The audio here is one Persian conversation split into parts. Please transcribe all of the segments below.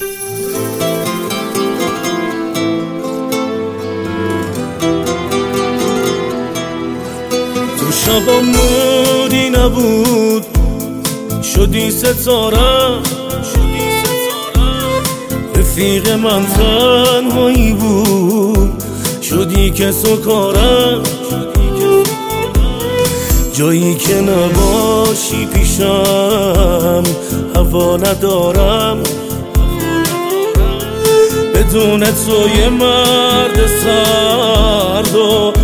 تو شبا موری نبود شدی ستاره، رفیق من تنهایی بود شدی کس و کارم، جایی که نباشی پیشم هوا ندارم، بدون تو یه مرد سرد و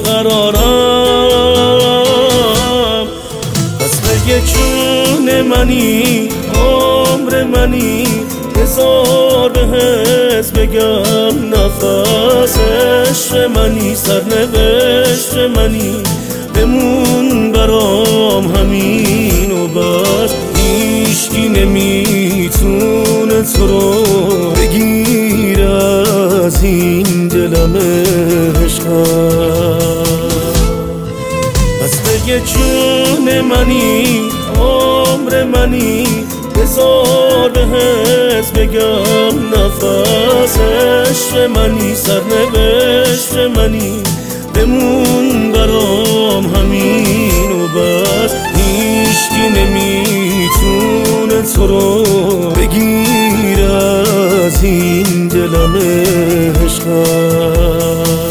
بیقرارم. پس بگه جون منی عمر منی، بذار بهت بگم نفس عشق منی، سرنوشت منی، بمون برام همین و بس. هیچکی نمیتونه تو رو بگیر از این دلم عشقم. پس بگه جون منی عمر منی، بذار بهت بگم نفس عشق منی، سرنوشت منی، بمون برام همین و بس. هیچکی نمیتونه تو رو بگیر از این دلم عشقم.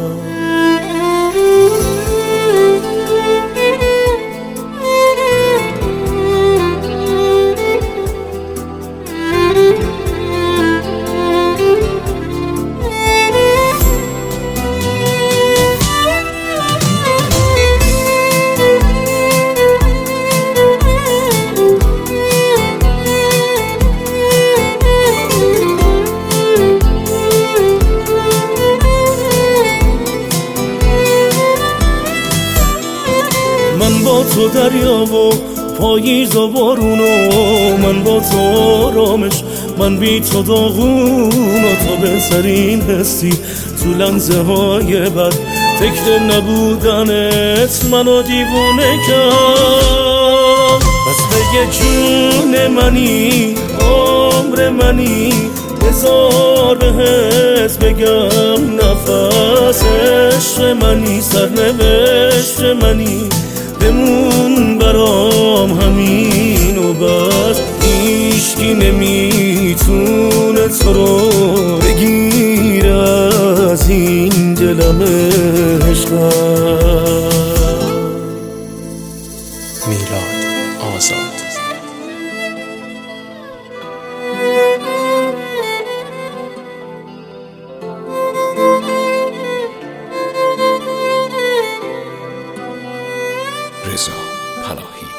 من با تو دریا و پاییز و بارونو، من با تو آرامش، من بی تو داغون و تو بهترین هستی تو لحظه های بد. فکر نبودنت منو دیوونه کرد. پس بگه جون منی عمر منی، بذار بهت بگم نفس عشق منی، سرنوشت منی، بمون برام همین و بس. هیچکی نمیتونه تو رو بگیر از این دلم عشقم. میلاد آزاد. رضا پناهی.